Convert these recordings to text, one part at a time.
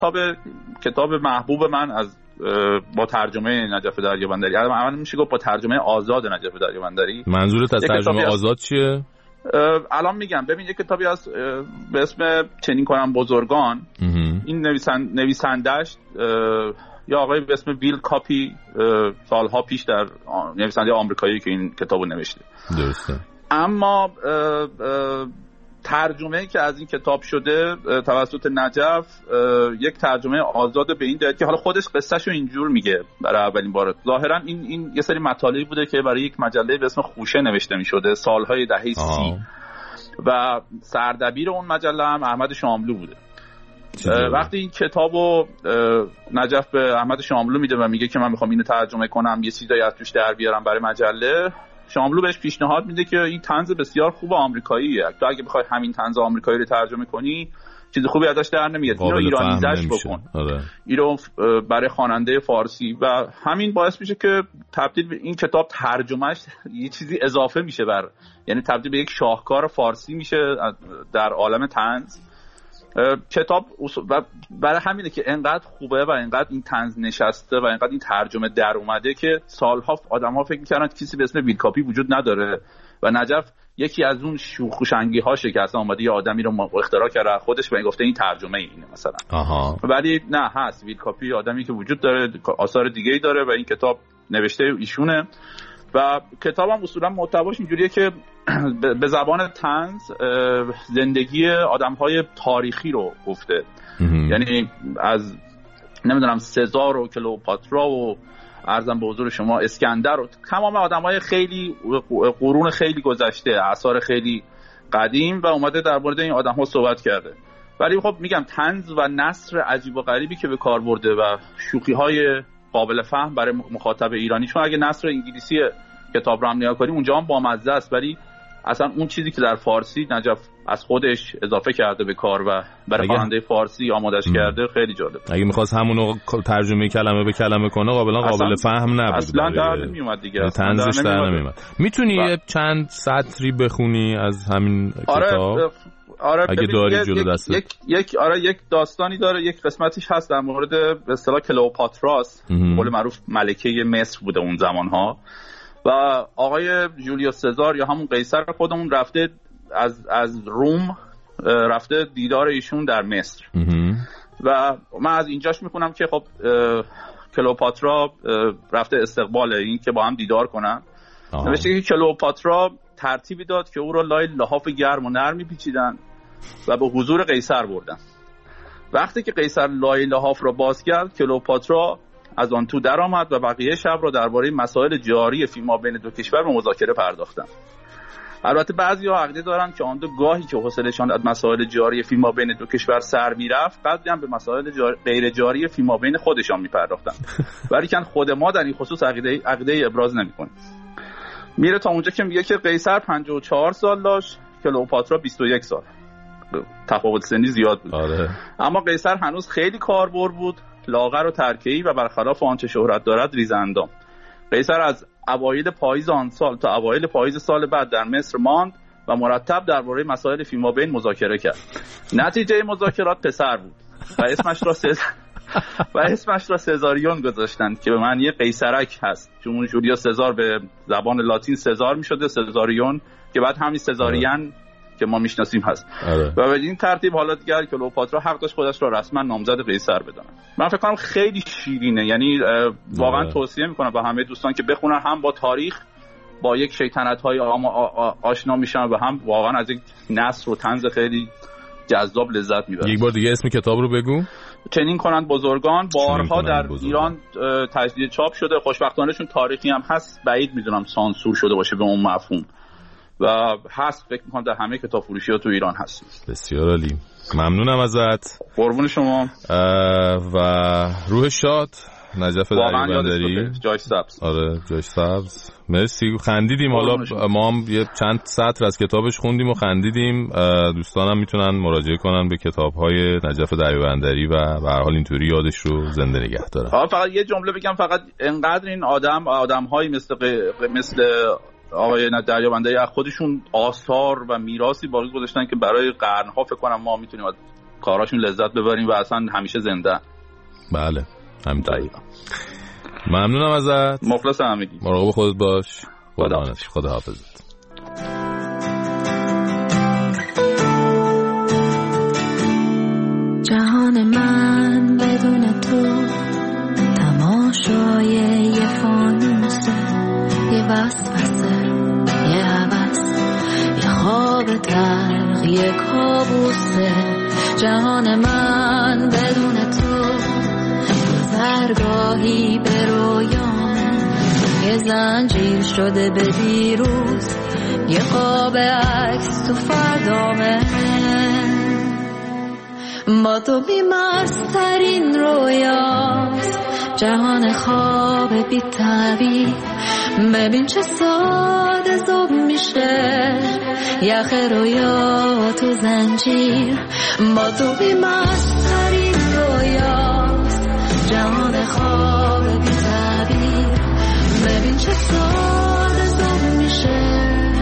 کتاب محبوب من از با ترجمه نجف دریابندری، الان میشه گفت با ترجمه آزاد نجف دریابندری. منظورت از ترجمه آزاد چیه؟ الان میگم ببین یه کتابی از به اسم چنین کنم بزرگان. این نویسندش یا آقای به اسم ویل کاپی سالها پیش در نویسنده آمریکایی که این کتابو نوشته. درسته. اما ترجمه‌ای که از این کتاب شده توسط نجف یک ترجمه آزاد به این دلیل که حالا خودش قصه‌شو اینجور میگه برای اولین بار. ظاهرا این یه سری مطالبی بوده که برای یک مجله به اسم خوشه نوشته می‌شده سالهای دهه 30 و سردبیر اون مجله هم احمد شاملو بوده. وقتی این کتابو نجف به احمد شاملو میده و میگه که من میخوام اینو ترجمه کنم یه چیزایی از توش در بیارم برای مجله، شاملو بهش پیشنهاد میده که این طنز بسیار خوب آمریکاییه، تو اگه بخوای همین طنز آمریکایی رو ترجمه کنی چیز خوبی ازش در نمیاد، اینو ایرانیزش بکن. اینو برای خواننده فارسی و همین باعث میشه که تبدیل به این کتاب ترجمهش یه چیزی اضافه میشه یعنی تبدیل به یک شاهکار فارسی میشه در عالم طنز. کتاب و برای همینه که انقدر خوبه و انقدر این طنز نشسته و انقدر این ترجمه در اومده که سالها آدم‌ها فکر می‌کردن کسی به اسم ویل کاپی وجود نداره و نجف یکی از اون شوخ‌وشنگی‌هاشه که اصلا اومده یه آدمی رو اختراع کرده خودش و گفته این ترجمه اینه مثلا. ولی نه، هست ویل کاپی آدمی که وجود داره، آثار دیگه‌ای داره و این کتاب نوشته ایشونه و کتابم اصولا محتواش اینجوریه که به زبان طنز زندگی آدم‌های تاریخی رو گفته. یعنی از نمیدونم سزار و کلئوپاترا و عرضم به حضور شما اسکندر و تمام آدم‌های خیلی قرون خیلی گذشته، عصار خیلی قدیم و اومده در مورد این آدم‌ها صحبت کرده. ولی خب میگم طنز و نثر عجیب و غریبی که به کار برده و شوخی‌های قابل فهم برای مخاطب ایرانی، چون اگه نثر انگلیسی کتاب رو هم نگاه کنیم اونجا هم بامزه است، ولی اصلا اون چیزی که در فارسی نجف از خودش اضافه کرده به کار و برای خواننده فارسی آمادش کرده خیلی جالب. اگه می‌خواست همونو ترجمه کلمه به کلمه کنه قابل فهم نبود، اصلا در نمیومد دیگه، طنزش در نمیومد. میتونی یه چند سطری بخونی از همین کتاب؟ آره اگه داری جلو دستت. یک داستانی داره، یک قسمتیش هست در مورد به اصطلاح کلئوپاتراس، به قول معروف ملکه مصر بوده اون زمانها و آقای جولیوس سزار یا همون قیصر خودمون رفته از روم رفته دیدار ایشون در مصر و من از اینجاش میخونم که خب کلئوپاترا رفته استقبال این که با هم دیدار کنن. نوشته که کلئوپاترا ترتیبی داد که او را لای لحاف گرم و نرمی پیچیدن و به حضور قیصر بردن. وقتی که قیصر لای لحاف را باز کرد، کلئوپاترا از آن تو در آمد و بقیه شب را درباره مسائل جاری فیما بین دو کشور به مذاکره پرداختند. البته بعضی‌ها عقیده دارند که آن دو گاهی که حوصله‌شان از مسائل جاری فیما بین دو کشور سر می‌رفت، قدری هم به مسائل غیر جاری فیما بین خودشان می‌پرداختند. ولی که خود ما در این خصوص عقیده ابراز نمی‌کنیم. میره تا اونجا که میگه که قیصر 54 سال داشت، کلئوپاترا 21 سال. تفاوت سنی زیاد بود. اما قیصر هنوز خیلی کاربر بود، لاغر و ترکه‌ای و برخلاف آنچه شهرت دارد ریزاندام. قیصر از اوایل پاییز آن سال تا اوایل پاییز سال بعد در مصر ماند و مرتب درباره مسائل فیمابین مذاکره کرد. نتیجه مذاکرات پسر بود و اسمش را سزاریون گذاشتند که به معنی قیصرک هست، چون جولیوس سزار به زبان لاتین سزار می‌شده، سزاریون که بعد همین سزارین که ما میشناسیم هست. و به این ترتیب حالا دیگر کلئوپاترا حق داشت خودش را رسما نامزد قیصر بدونه. من فکر کنم خیلی شیرینه، یعنی واقعا توصیه میکنم به همه دوستان که بخونن، هم با تاریخ با یک شیطنت‌های آشنا میشن و هم واقعا از یک نثر و طنز خیلی جذاب لذت میبرن. یک بار دیگه اسم کتاب رو بگو. چنین کنند بزرگان. بارها در ایران تجدید چاپ شده، خوشبختانه چون تاریخی هم هست بعید میدونم سانسور شده باشه به اون مفهوم و هست، فکر میکنم در همه کتاب فروشی‌ها تو ایران هست. بسیار عالی، ممنونم ازت. قربون شما و روح شاد نجف دریابندری. جای سبز. آره جای سبز. مرسی، خندیدیم. حالا ما هم یه چند سطر از کتابش خوندیم و خندیدیم. دوستانم میتونن مراجعه کنن به کتاب‌های نجف دریابندری و به هر حال اینطوری یادش رو زنده نگه دارن. فقط یه جمله بگم، فقط انقدر این آدم‌هایی مثل آقای دریابندری از خودشون آثار و میراثی باقی گذاشتن که برای قرن‌ها فکر کنم ما میتونیم کاراشون لذت ببریم و اصلا همیشه زنده. بله همینطوری. ممنونم ازت. مخلص امیدی. مراقب خودت باش. خدا حافظت. جهان من بدون تو تماشای یه فانوسه، یه وسوسه، یه هوس، یه خواب تلخ، یه کابوسه. جهان من بدون تو گذرگاهی به رویام، یه زنجیر شده به دیروز، یه قاب عکس تو فردامه. با تو بیمارسترین رویاست، جهان خواب بی تعبیر. ببین چه ساده زوب میشه یخ رویا تو زنجیر. با تو بیمارسترین رویاست، جهان خواب بی تعبیر. ببین چه ساده زوب میشه.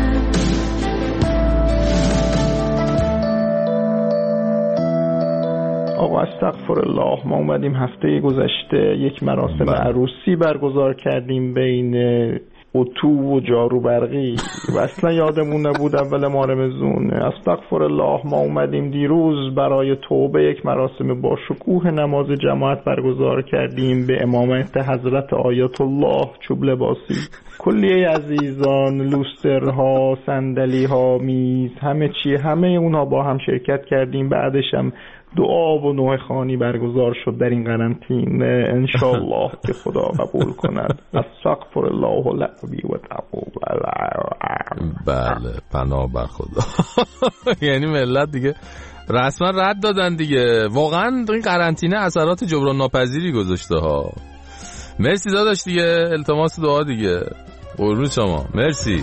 آقا استغفرالله، ما اومدیم هفته گذشته یک مراسم عروسی برگزار کردیم بین اتو و جارو برقی و اصلا یادمون نبود اول ماه رمضون. استغفرالله، ما اومدیم دیروز برای توبه یک مراسم با شکوه نماز جماعت برگزار کردیم به امامت حضرت آیت الله چوب لباسی. کلیه عزیزان، لوسترها، صندلی‌ها، میز، همه اونها با هم شرکت کردیم. بعدش هم دعا و نوح خوانی برگزار شد در این قرنطینه. انشالله که خدا قبول کند. استغفر الله لعبی و تعوب. بله پناه بر خدا. یعنی ملت دیگه رسما رد دادن دیگه. واقعا این قرنطینه اثرات جبران ناپذیری گذاشته ها. مرسی داداش دیگه، التماس دعا دیگه. قربون شما، مرسی.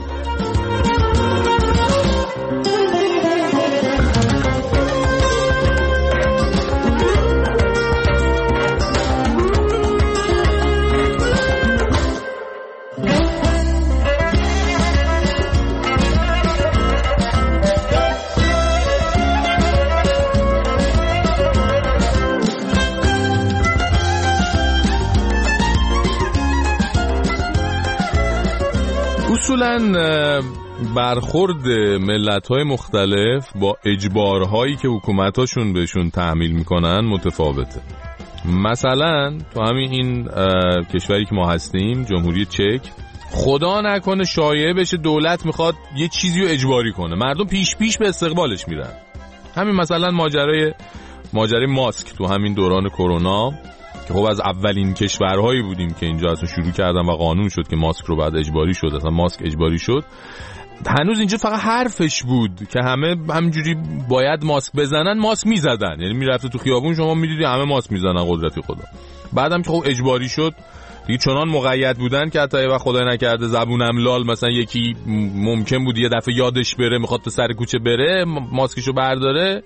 اصولاً برخورد ملت‌های مختلف با اجبارهایی که حکومتاشون بهشون تحمیل میکنن متفاوته. مثلا تو همین این کشوری که ما هستیم، جمهوری چک، خدا نکنه شایعه بشه دولت میخواد یه چیزی رو اجباری کنه، مردم پیش به استقبالش میرن. همین مثلا ماجرای ماسک تو همین دوران کرونا که خب از اولین کشورهایی بودیم که اینجا اصلا شروع کردن و قانون شد که ماسک رو بعد اجباری شد، اصلا ماسک اجباری شد. هنوز اینجا فقط حرفش بود که همه همینجوری باید ماسک بزنن، ماسک میزدن. یعنی میرفته تو خیابون شما میدیدی همه ماسک میزنن، قدرتی خدا. بعدم که خب اجباری شد دیگه چنان مقید بودن که حتی وقت خدای نکرده زبونم لال مثلا یکی ممکن بود یه دفعه یادش بره میخواد تو سر کوچه بره ماسکشو برداره،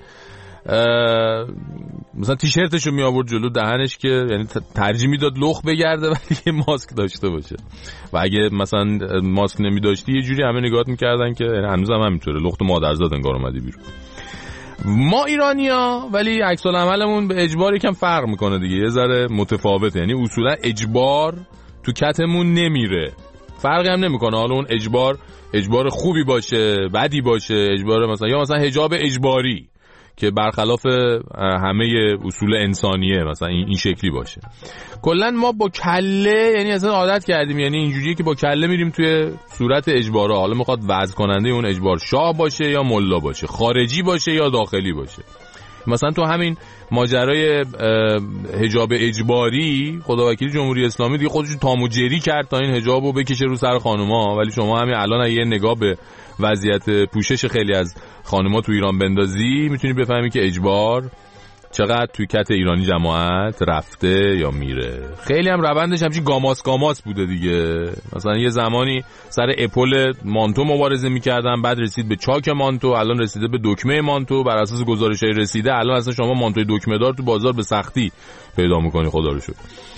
مثلا تیشرتشو می آورد جلو دهنش که یعنی ترجیح میداد لخ بگرده ولی یه ماسک داشته باشه. و اگه مثلا ماسک نمی داشتی یه جوری همه نگاهت میکردن که هنوز هم همینطوره، لخت مادرزاد انگار اومدی بیرون. ما ایرانیا ولی عکس العملمون به اجبار یکم فرق میکنه دیگه، یه ذره متفاوته. یعنی اصولا اجبار تو کتمون نمیره، فرقی هم نمیکنه حالا اون اجبار خوبی باشه بدی باشه، اجبار مثلا یا مثلا حجاب اجباری که برخلاف همه اصول انسانیه مثلا این شکلی باشه. کلا ما با کله یعنی اصلا عادت کردیم، یعنی اینجوریه که با کله میریم توی صورت اجبارا، حالا میخواد وضع کننده اون اجبار شاه باشه یا ملا باشه، خارجی باشه یا داخلی باشه. مثلا تو همین ماجرای حجاب اجباری خداوکیل جمهوری اسلامی دیگه خودش تام و جری کرد تا این حجابو بکشه رو سر خانوما، ولی شما همین الان یه نگاه به وضعیت پوشش خیلی از خانوما تو ایران بندازی میتونی بفهمی که اجبار چقدر توی کت ایرانی جماعت رفته یا میره. خیلی هم روندش همچین گاماس بوده دیگه. مثلا یه زمانی سر اپل مانتو مبارزه میکردن، بعد رسید به چاک مانتو، الان رسیده به دکمه مانتو، بر اساس گزارش‌های رسیده الان اصلا شما مانتوی دکمه دار تو بازار به سختی پیدا میکنی، خدا رو شکر.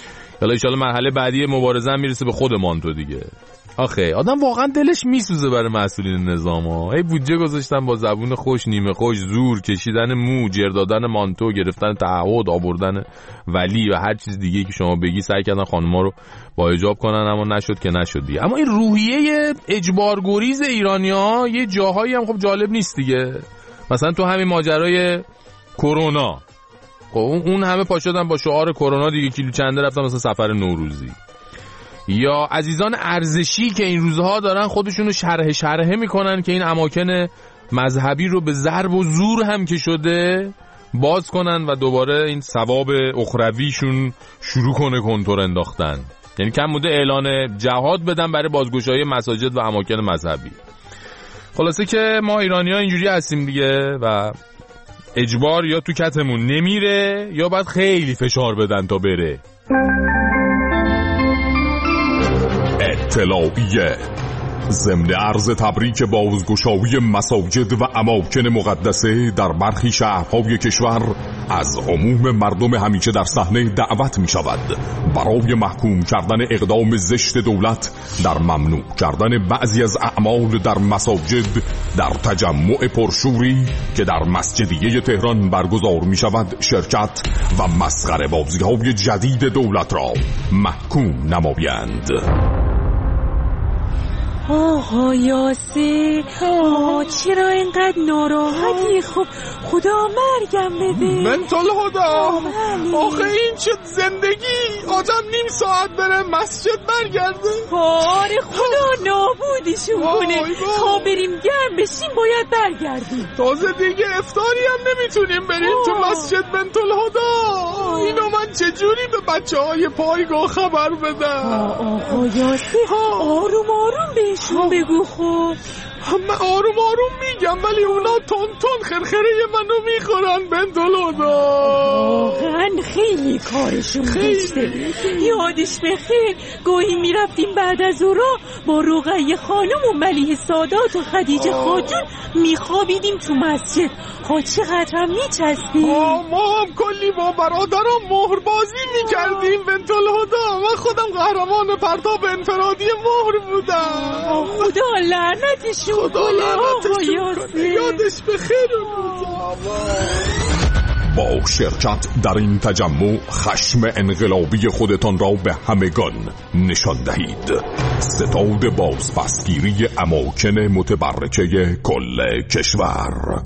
حالا ان شاء الله مرحله بعدی مبارزه هم میرسه به خود مانتو دیگه. آخه آدم واقعا دلش میسوزه برای مسئولین نظام ها. هی بودجه گذاشتن با زبون خوش نیمه خوش، زور کشیدن مو، جر دادن مانتو، گرفتن تعهد، آوردن ولی و هر چیز دیگه که شما بگی سعی کردن خانم‌ها رو با حجاب کنن، اما نشد که نشد دیگه. اما این روحیه اجبارگریز ایرانی‌ها یه جاهایی هم خب جالب نیست دیگه. مثلا تو همین ماجرای کرونا، خب اون همه پا شدن با شعار کرونا دیگه، کیلو چنده رفتن مثلا سفر نوروزی. یا عزیزان ارزشی که این روزها دارن خودشونو شرحه میکنن که این اماکن مذهبی رو به ضرب و زور هم که شده باز کنن و دوباره این ثواب اخرویشون شروع کنه کنتور انداختن. یعنی کم بوده اعلان جهاد بدن برای بازگشایی مساجد و اماکن مذهبی. خلاصه که ما ایرانی‌ها اینجوری هستیم دیگه و اجبار یا تو کتمون نمیره یا باید خیلی فشار بدن تا بره. اطلاعیه ضمن عرض تبریک بازگشایی مساجد و اماکن مقدسه در برخی شهرهای کشور از عموم مردم همیشه در صحنه دعوت می شود برای محکوم کردن اقدام زشت دولت در ممنوع کردن بعضی از اعمال در مساجد در تجمع پرشوری که در مسجدیه تهران برگزار می شود شرکت و مسخره بازی های جدید دولت را محکوم نمایند. آقا یاسر، چرا اینقدر ناراحتی؟ خب خدا مرگم بده. منتال خدا، آخه این چه زندگی؟ آدم نیم ساعت بره مسجد برگرده. آره خدا نابودیشون کنه. تا بریم گرم بشیم باید برگردیم. تازه دیگه افطاری هم نمیتونیم بریم تو مسجد. منتال خدا، اینو من چجوری به بچه های پایگاه خبر بدم؟ آقا یاسر، آروم آروم بهشون بگو. خب من آروم آروم میگم ولی اونا تون خرخره منو میخورن. بنتولودا واقعا خیلی کارشون زشته. یادش بخیر گاهی میرفتیم بعد از اورا با رقیه خانم و ملیحه سادات و خدیجه خاجون میخوابیدیم تو مسجد. چقدر هم میچستیم. ما هم کلی با برادرم مهر بازی میکردیم. بنتولودا من خودم قهرمان پرتاب انفرادی مهر بودم. خدا لعنتشون کنه. یادش بخیر. با شرکت در این تجمع خشم انقلابی خودتان را به همگان نشان دهید. ستاد بازپسگیری اماکن متبرکه کل کشور.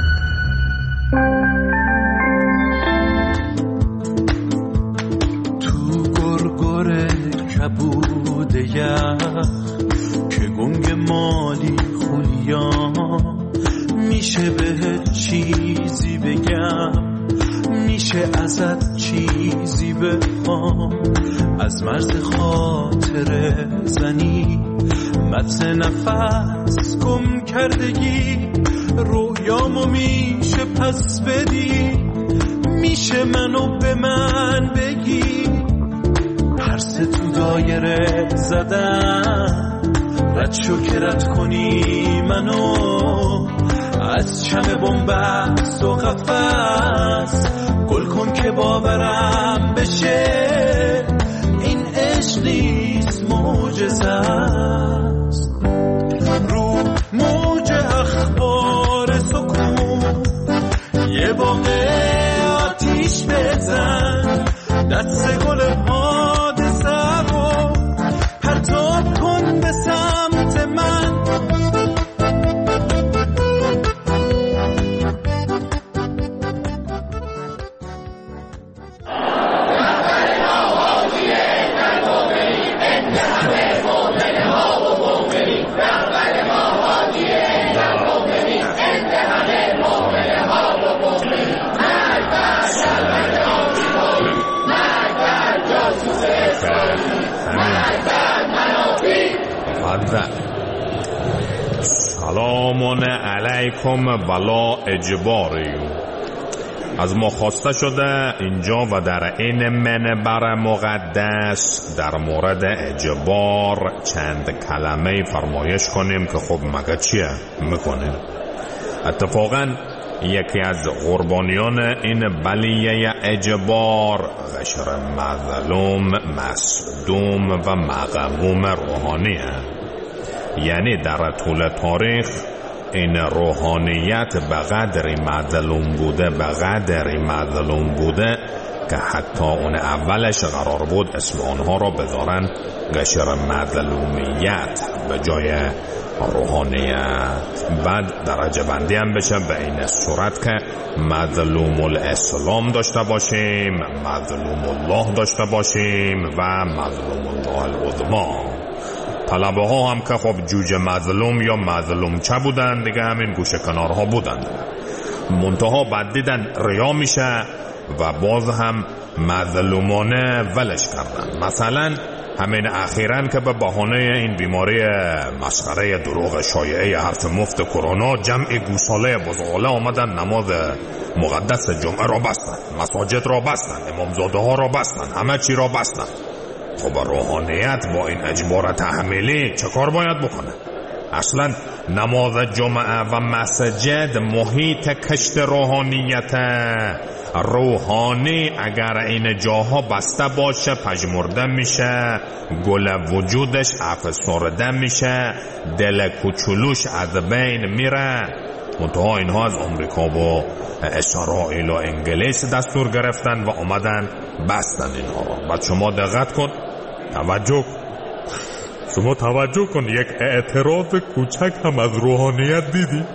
تو گرگر کبوده که گنگ مالی خونیا میشه بهت چیزی بگم، میشه ازت چیزی بخوام، از مرز خاطر زنی متن نفس گم کردگی رویامو میشه پس بدی، میشه منو به من بگی، پرس تو دایره زدن رد شو که رد کنی منو از چم بنبست و قفس، گل کن که باورم بشه این عشق نیست معجزه است. رو موج اخبار سکون یه باقه آتیش بزن، دست گل حادثه رو پرتاب کن به سمت من. سلام علیکم بلا اجباری. از ما خواسته شده اینجا و در این منبر مقدس در مورد اجبار چند کلمه فرمایش کنیم که خب مگه چیه میکنیم. اتفاقا یکی از قربانیان این بلیه اجبار قشر مظلوم، مصدوم و مغموم روحانیه. یعنی در طول تاریخ این روحانیت به قدری مظلوم بوده که حتی اون اولش قرار بود اسم آنها را بذارن قشر مظلومیت به جای روحانیت. بعد درجه بندی هم بشه به این صورت که مظلوم الاسلام داشته باشیم، مظلوم الله داشته باشیم و مظلوم الله العظما. طلبه ها هم که خب جوجه مظلوم یا مظلوم چه بودن دیگه، همین گوشه کنارها بودن. منتها بعد دیدن ریا میشه و باز هم مظلومانه ولش کردن. مثلا همین اخیراً که به بهانه این بیماری مسخره دروغ شایعه حرف مفت کرونا جمع گوساله بزغاله آمدن نماز مقدس جمعه را بستن، مساجد را بستن، امامزاده ها را بستن، همه چی را بستن. خب روحانیت با این اجبار تحمیلی چه کار باید بکنه؟ اصلا نماز جمعه و مسجد محیط کشت روحانیت. روحانی اگر این جاها بسته باشه پژمرده میشه، گل وجودش افسرده میشه، دل کوچولوش از بین میره. منتها اینها از آمریکا و اسرائیل و انگلیس دستور گرفتن و آمدن بستن اینها را. بعد شما دقت کن، توجه کن یک اعتراض کوچک هم از روحانیت دیدی؟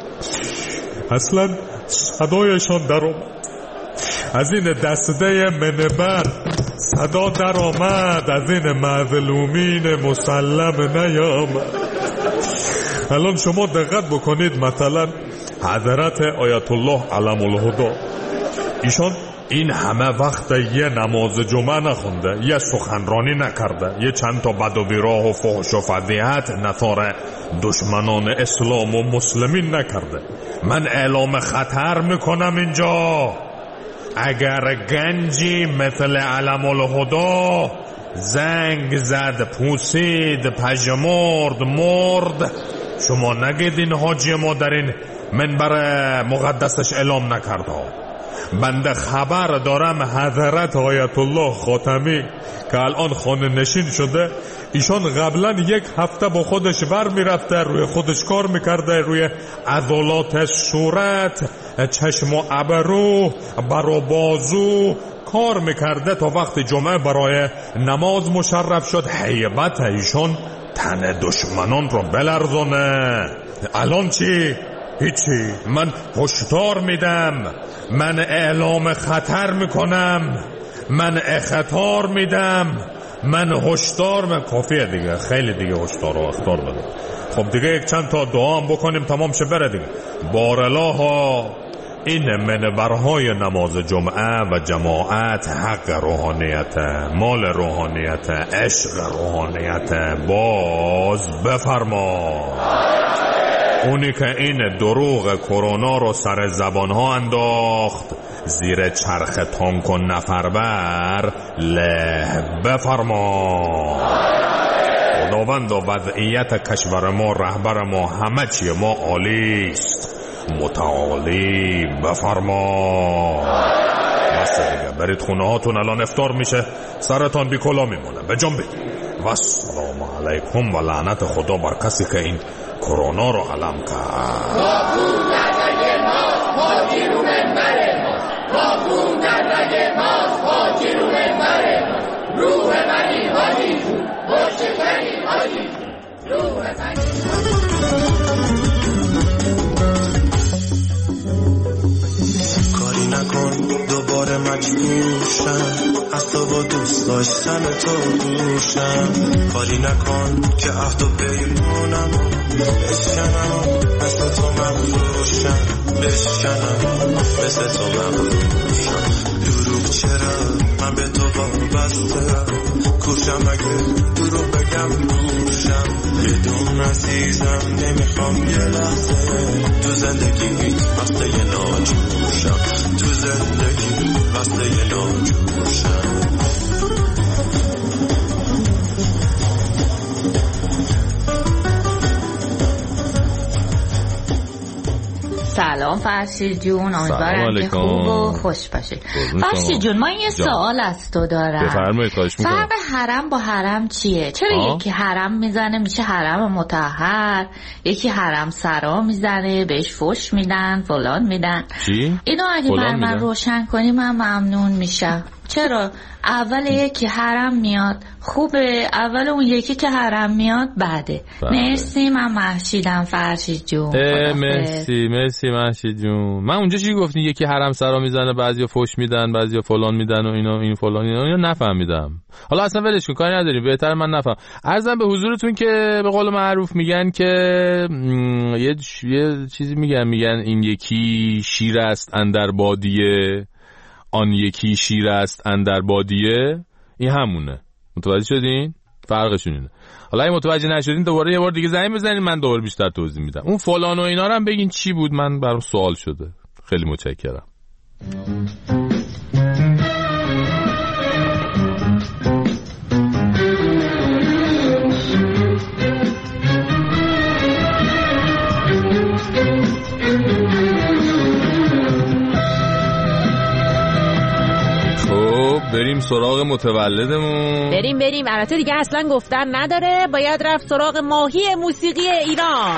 اصلا صدایشان در آمد، از این دسته منبر صدا در آمد، از این مظلومین مسلم نیامد. الان شما دقت بکنید، مثلا حضرت آیت الله علم الهدا، ایشان این همه وقت یه نماز جمعه نخونده، یه سخنرانی نکرده، یه چند تا بد و بیراه و فحش و فضیحت نثار دشمنان اسلام و مسلمین نکرده. من اعلام خطر میکنم اینجا، اگر گنجی مثل علم الهدا زنگ زد، پوسید، پژمرد، مرد، شما نگید این حاجی ما در این منبر مقدسش اعلام نکرده. بنده خبر دارم حضرت آیت الله خاتمی که الان خانه نشین شده، ایشان قبلا یک هفته با خودش ور میرفته، روی خودش کار میکرده، روی عضلات صورت، چشم و ابرو، بر و بازو کار میکرده تا وقت جمعه برای نماز مشرف شد هیبت ایشان تن دشمنان رو بلرزونه. الان چی؟ هیچی. من هشدار میدم، من اعلام خطر میکنم، من اخطار میدم، من هشدار کافیه دیگه، خیلی دیگه هشدار و اخطار دادم. خب دیگه یک چند تا دعا هم بکنیم تمام شه بره دیگه. بارالله این منبرهای نماز جمعه و جماعت حق روحانیت، مال روحانیت، عشق روحانیت، باز بفرما. اونی که این دروغ کرونا رو سر زبانها انداخت، زیر چرخ تانک و نفربر له بفرما. خداوند و وضعیت کشور ما، رهبر ما، همه چی ما عالیست، متعالی بفرما. بس دیگه برید خونه هاتون، الان افطار میشه، سرتان بی کلا میمونه، به جنبید. و السلام علیکم و لعنت خدا بر کسی که این کرونا رو علم کرد. کاری نکن دوباره مجبورشم، از تو با دوست داشتن تو دوشم. کاری نکن که عهد و پیمونم بشکنم، مثل تو مغروشم، بشکنم مثل تو مغروشم. دروغ چرا من به تو وابسته، کوشم اگه دروغ بگم روشم. بدون عزیزم نمیخوام یه لحظه تو زندگی وقته یه ناجوشم، تو زندگی وقته یه ناجوشم. سلام، فرشید جون، امیدوارم که خوب و خوش باشید. فرشید جون من یه سوال از تو دارم. بفرمایید. خواهش می‌کنم. فرق حرم با حرم چیه؟ چرا یکی حرم میزنه میشه حرم مطهر، یکی حرم سرا میزنه بهش فحش میدن فلان میدن؟ چی؟ اینو اگه بر من روشن کنی من ممنون میشم. چرا اول یکی حرم میاد خوبه، اول اون یکی که حرم میاد بده. مرسی، من مهشیدم فرشید جون. مرسی مهشید جون. من اونجا چی گفتین؟ یکی حرم سرا میزنه، بعضیا فحش میدن، بعضیا فلان میدن و این فلان اینا نفهمیدم. حالا اصلا ولش کن، کاری نداریم، بهتره من نفهم. عرضم به حضورتون که به قول معروف میگن که یه چیزی میگن این یکی شیر است اندر بادیه، آن یکی شیر است اندر بادیه. این همونه. متوجه شدین؟ فرقشون اینه. حالا اگه متوجه نشدین دوباره یه بار دیگه زنگ بزنین، من دوباره بیشتر توضیح میدم. اون فلان و اینا رو هم بگین چی بود، من برام سوال شده. خیلی متشکرم. بریم سراغ متولدمون. بریم. البته دیگه اصلا گفتن نداره، باید رفت سراغ ماهی موسیقی ایران.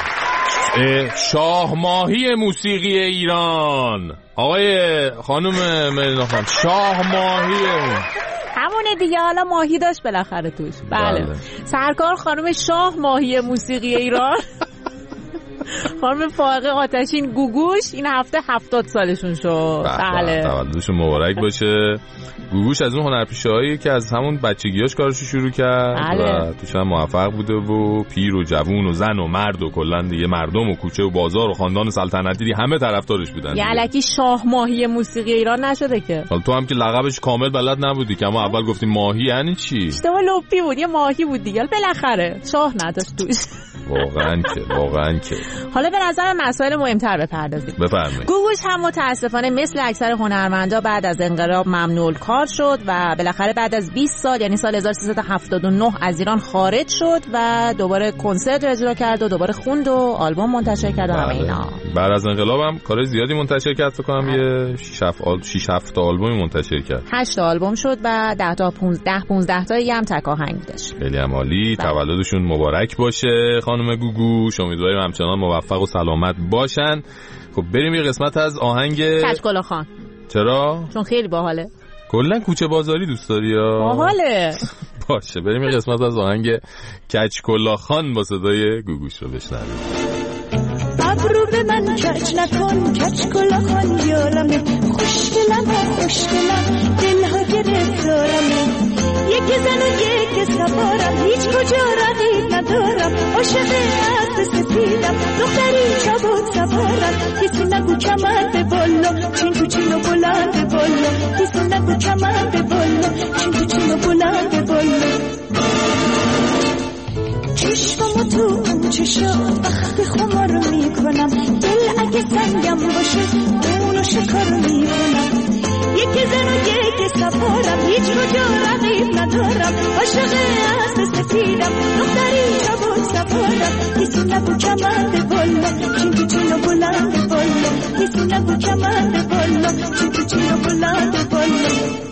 شاه ماهی موسیقی ایران. آقای خانم ملینا خانم، شاه ماهی همونه دیگه، حالا ماهی داشت بالاخره توش. بله. سرکار خانم شاه ماهی موسیقی ایران خانم فائقه آتشین گوگوش این هفته 70 سالشون شد. بله. تولدشون مبارک باشه. گوگوش از اون هنرپیشه‌هایی که از همون بچگیاش کارشو شروع کرد. بله. و توش هم موفق بوده و پیر و جوون و زن و مرد و کلا دیگه مردم و کوچه و بازار و خاندان سلطنتی همه طرفدارش بودن. یه الکی شاه ماهی موسیقی ایران نشده که. حالا تو هم که لقبش کامل بلد نبودی که، اما اول گفتیم ماهی یعنی چی؟ اشتباه لپی بود، یه ماهی بود دیگه. بالاخره شاه نداشت توش. واقعا که حالا به نظر مسائل مهمتر بپردازیم. بفرمایید. گوگوش هم متاسفانه مثل اکثر هنرمندا بعد از انقلاب ممنوع کار شد و بالاخره بعد از 20 سال یعنی سال 1379 از ایران خارج شد و دوباره کنسرت اجرا کرد و دوباره خوند و آلبوم منتشر کرد و همه اینا. بعد از انقلاب هم کار زیادی منتشر کرد، فکر کنم یه 6-7 آلبوم منتشر کرد. 8 آلبوم شد و 10 تا 15 تایی هم تک آهنگ داشت. خیلی هم عالی. تولدشون مبارک باشه خانم گوگوش. امیدواریم همچنان موفق و سلامت باشن. خب بریم یه قسمت از آهنگ کچکلا خان. چرا؟ چون خیلی باحاله. کلا کوچه بازاری دوست داری یا؟ باحاله. باشه بریم یه قسمت از آهنگ کچکلا خان با صدای گوگوش رو بشنویم. ابرو به من کج نکن کچکلا خان یارمه، خوشگلم دلها گرفتارمه، یکی زن و یکی سوارم، هیچ کجا رقیب ندارم، عاشق اسب سفیدم، دختری چابک سوارم، کسی نگو کمند بالا چین تو چین و بلند بالا، کسی نگو کمند بالا چین تو چین و بلند بالا، چشممو تو اون چشا وقتی خمار میکنم، دل اگه سنگم باشه اونو شکار میکنم، یکی زن و یکی سوارم، هیچ کجا رقیب ندارم، عاشق اسب سفیدم، دختری چابک سوارم، کسی نگو کمند بالا چین تو چین و بلند بالا، کسی نگو کمند بالا چین تو چین و بلند بالا.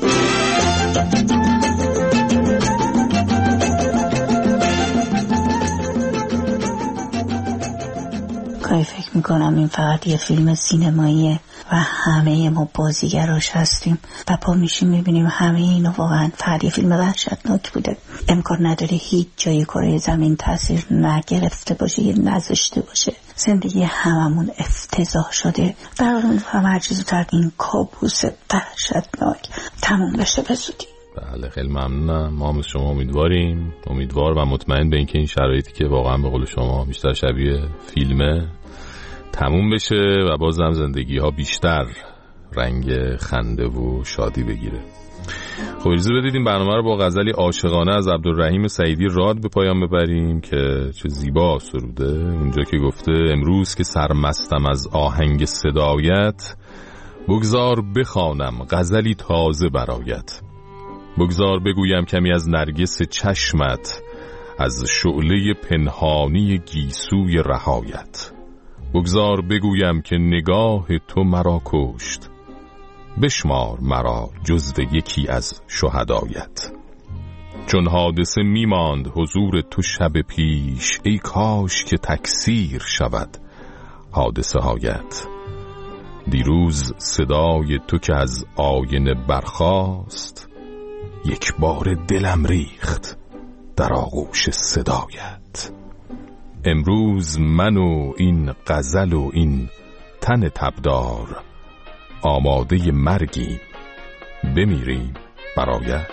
گاهی فکر میکنم این فقط یه فیلم سینماییه و همه ما بازیگراش هستیم و پا میشیم میبینیم همه اینو واقعا فقط یه فیلم وحشتناک بوده. امکان نداره هیچ جای کره زمین تاثیر نگرفته باشه یا نذاشته باشه. زندگی هممون افتضاح شده. برامون هر چیز زودتر این کابوس وحشتناک تموم بشه به زودی. بله خیلی ممنونم. ما هم شما امیدوار و مطمئن به اینکه این شرایطی که واقعا به قول شما بیشتر شبیه فیلمه تموم بشه و بازم زندگی ها بیشتر رنگ خنده و شادی بگیره. خب اجازه بدید این برنامه رو با غزلی عاشقانه از عبدالرحیم سعیدی راد به پایان ببریم که چه زیبا سروده. اونجا که گفته امروز که سرمستم از آهنگ صدایت، بگذار بخوانم غزلی تازه برایت، بگذار بگویم کمی از نرگس چشمت، از شعله پنهانی گیسوی رهایت، بگذار بگویم که نگاه تو مرا کشت، بشمار مرا جزو یکی از شهدایت. چون حادثه میماند حضور تو شب پیش، ای کاش که تکثیر شود حادثه هایت. دیروز صدای تو که از آینه برخاست، یک بار دلم ریخت در آغوش صدایت. امروز من و این غزل و این تن تبدار، آماده مرگیم بمیریم برایت.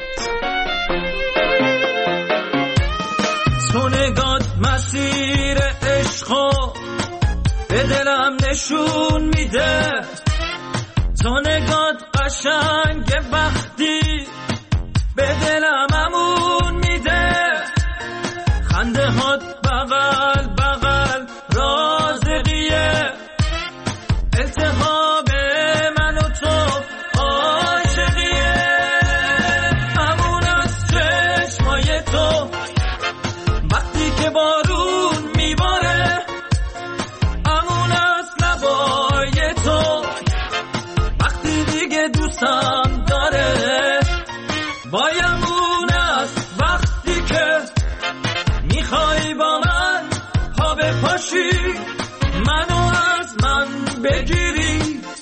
تو نگات مسیر عشقو به دلم نشون میده، تو نگات قشنگ وقتی به دلم امون میده، خنده هات بغل بغل رازقیه، التهاب من و تو عاشقیه، امون از چشمای تو وقتی که بارون میباره، امون از لبای تو وقتی دیگه دوستم داره، وایمون از وقتی که میخوای با من پا بپاشی، منو از من بگیری،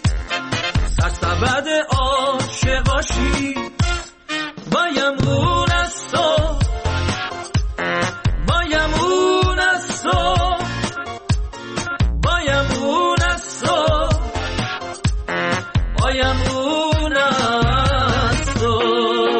سرسبد عاشقاشی، وایمون از تو، وایمون از تو، وایمون از تو، وایمون از تو.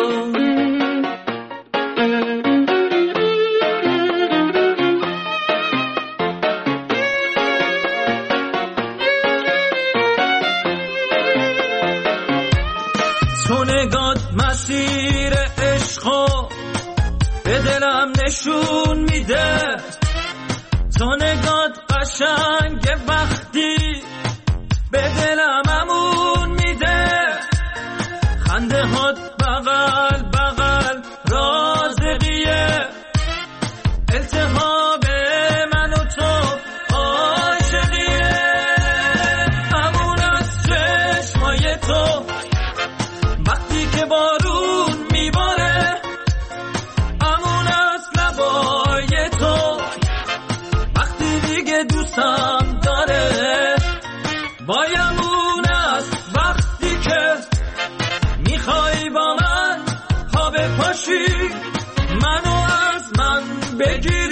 تو نگات مسیر عشقو به دلم نشون میده، تو نگات قشنگ وقتی به دلم امون میده، خنده هات بغل بغل رازقیه، التهاب من و تو عاشقیه، امون از چشمای تو وقتی که بارون میباره، امون از لبای تو وقتی دیگه دوستم داره، وایمون از وقتی که میخوای با من پا بپاشی، منو از من بگی،